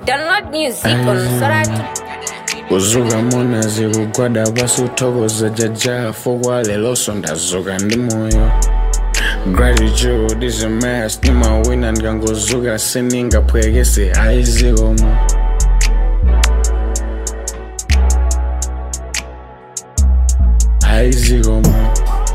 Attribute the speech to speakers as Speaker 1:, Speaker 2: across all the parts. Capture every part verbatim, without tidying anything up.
Speaker 1: Download music on Soratu.
Speaker 2: Uzuga mona zikugwada basi uthokoza jaja fokwa lelo sondazuka ndi moyo. Gratitude is a mess nimawina ndikangozuka seningaphwekese ayizikomo. Ayizikomo.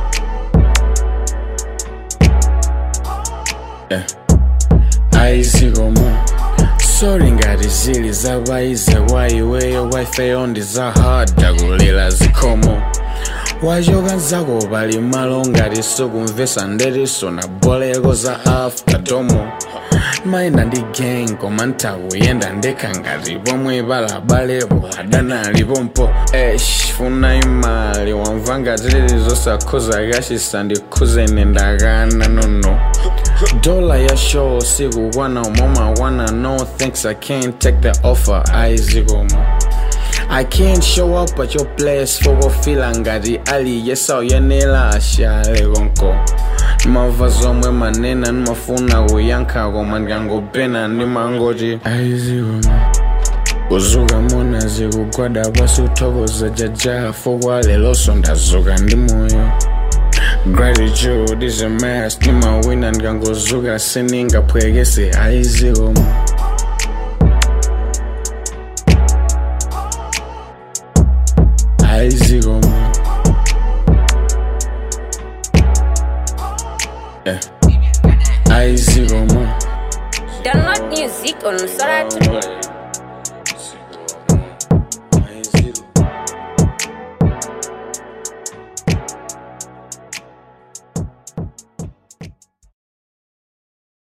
Speaker 2: Yeah. Ayizikomo. Sorry ngati zili zabayize waiweyo wifi yondi za hard dakulila zikomo. Wajoka nzako pali malo ngati sukumvesa nderiso na boleko za after domo. Maenda ndi gang koma ntakuyenda ndekha ngati pomwe palabalepo adana lipompo. Esh funa imali wamva ngati lili zosakhoza kachisa ndikhuze ndakana nono. Dollar ya show sikukwana umoma wana no thanks I can't take the offer ayizikomo. I can't show up at your place for what feel ngati ali yesa uyenela ashale konko. Mava zomwe manena nimafuna kuyankha koma ndikangopena ndimangoti ayizikomo. Uzuka mona zikugwada basi uthokoza jaja fokwa lelo sondazuka ndi moyo. Gratitude is a mess nimawina ndikangozuka seningaphwekese ayizikomo. Ayizikomo. Yeah. Ayizikomo.
Speaker 1: Download music on Soratu.